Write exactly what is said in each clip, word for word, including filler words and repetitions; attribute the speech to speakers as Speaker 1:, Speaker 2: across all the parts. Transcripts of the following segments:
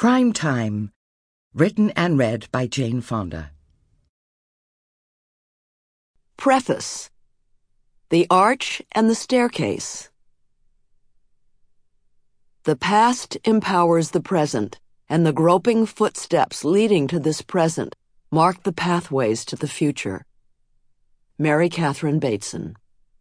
Speaker 1: Crime Time, written and read by Jane Fonda.
Speaker 2: Preface. The Arch and the Staircase. The past empowers the present, and the groping footsteps leading to this present mark the pathways to the future. Mary Catherine Bateson.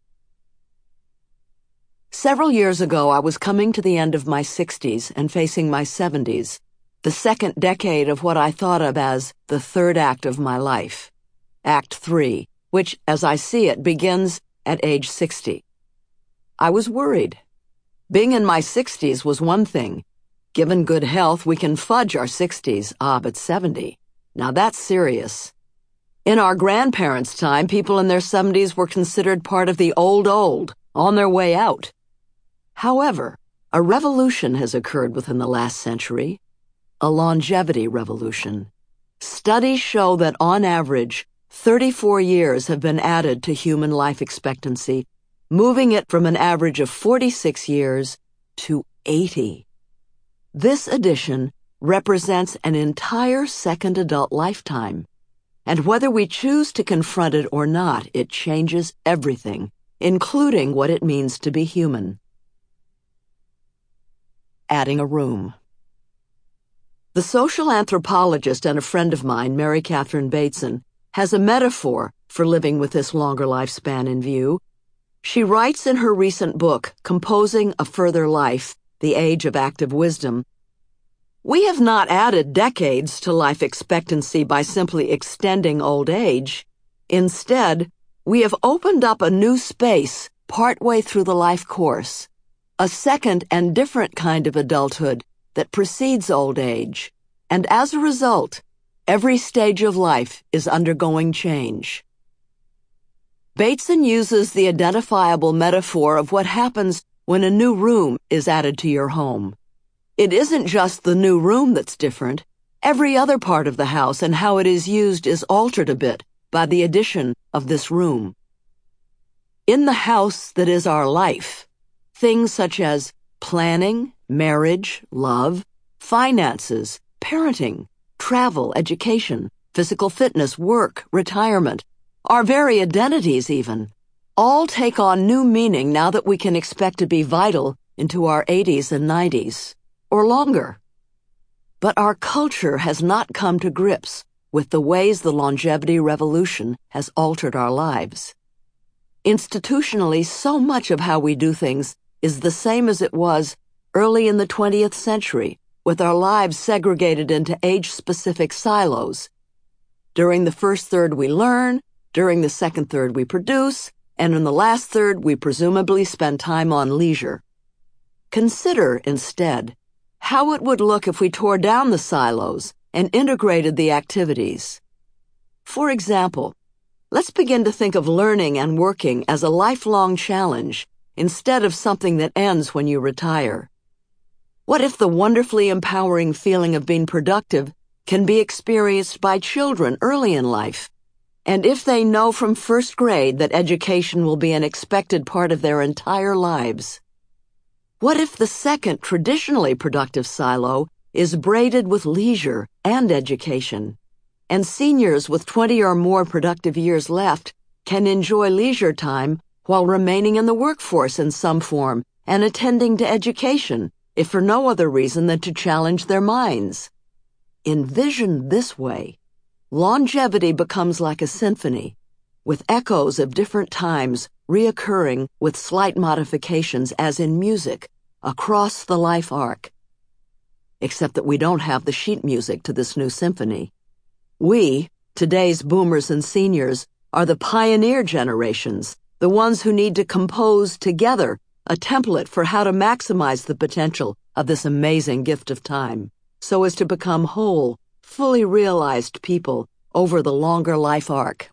Speaker 2: Several years ago, I was coming to the end of my sixties and facing my seventies, the second decade of what I thought of as the third act of my life, Act Three, which, as I see it, begins at age sixty. I was worried. Being in my sixties was one thing. Given good health, we can fudge our sixties, ah, but seventy. Now that's serious. In our grandparents' time, people in their seventies were considered part of the old old, on their way out. However, a revolution has occurred within the last century, a longevity revolution. Studies show that on average, thirty-four years have been added to human life expectancy, moving it from an average of forty-six years to eighty. This addition represents an entire second adult lifetime, and whether we choose to confront it or not, it changes everything, including what it means to be human. Adding a room. The social anthropologist and a friend of mine, Mary Catherine Bateson, has a metaphor for living with this longer lifespan in view. She writes in her recent book, Composing a Further Life, The Age of Active Wisdom, "We have not added decades to life expectancy by simply extending old age. Instead, we have opened up a new space partway through the life course, a second and different kind of adulthood that precedes old age, and as a result, every stage of life is undergoing change." Bateson uses the identifiable metaphor of what happens when a new room is added to your home. It isn't just the new room that's different. Every other part of the house and how it is used is altered a bit by the addition of this room. In the house that is our life, things such as planning, marriage, love, finances, parenting, travel, education, physical fitness, work, retirement, our very identities even, all take on new meaning now that we can expect to be vital into our eighties and nineties, or longer. But our culture has not come to grips with the ways the longevity revolution has altered our lives. Institutionally, so much of how we do things is the same as it was early in the twentieth century, with our lives segregated into age-specific silos. During the first third we learn, during the second third we produce, and in the last third we presumably spend time on leisure. Consider, instead, how it would look if we tore down the silos and integrated the activities. For example, let's begin to think of learning and working as a lifelong challenge instead of something that ends when you retire. What if the wonderfully empowering feeling of being productive can be experienced by children early in life? And if they know from first grade that education will be an expected part of their entire lives? What if the second traditionally productive silo is braided with leisure and education, and seniors with twenty or more productive years left can enjoy leisure time while remaining in the workforce in some form and attending to education, if for no other reason than to challenge their minds? Envisioned this way, longevity becomes like a symphony, with echoes of different times reoccurring with slight modifications as in music, across the life arc. Except that we don't have the sheet music to this new symphony. We, today's boomers and seniors, are the pioneer generations, the ones who need to compose together a template for how to maximize the potential of this amazing gift of time, so as to become whole, fully realized people over the longer life arc.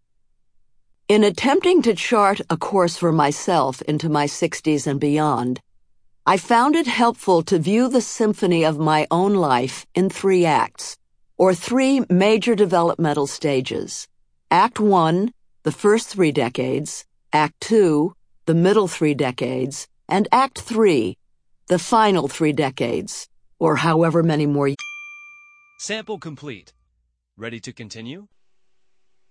Speaker 2: In attempting to chart a course for myself into my sixties and beyond, I found it helpful to view the symphony of my own life in three acts, or three major developmental stages. Act One, the first three decades, Act Two, the middle three decades, and Act Three, the final three decades, or however many more years.
Speaker 3: Sample complete. Ready to continue?